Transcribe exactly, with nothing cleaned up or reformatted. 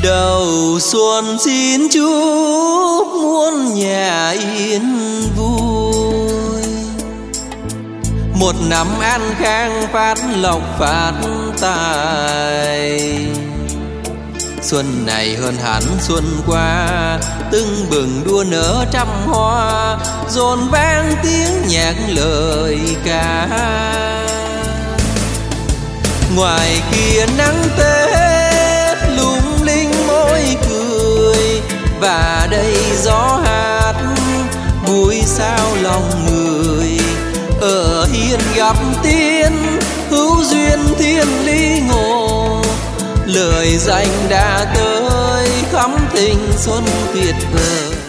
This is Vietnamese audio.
Đầu xuân xin chúc muôn nhà yên vui, một năm an khang phát lộc phát tài. Xuân này hơn hẳn xuân qua, tưng bừng đua nở trăm hoa, dồn vang tiếng nhạc lời ca. Ngoài kia nắng Tết lung linh môi cười, và đây gió hát vui sao lòng người. Ở hiên gặp tiên hữu duyên thiên lý ngộ, lời danh đã tới khắm tình xuân tuyệt vời.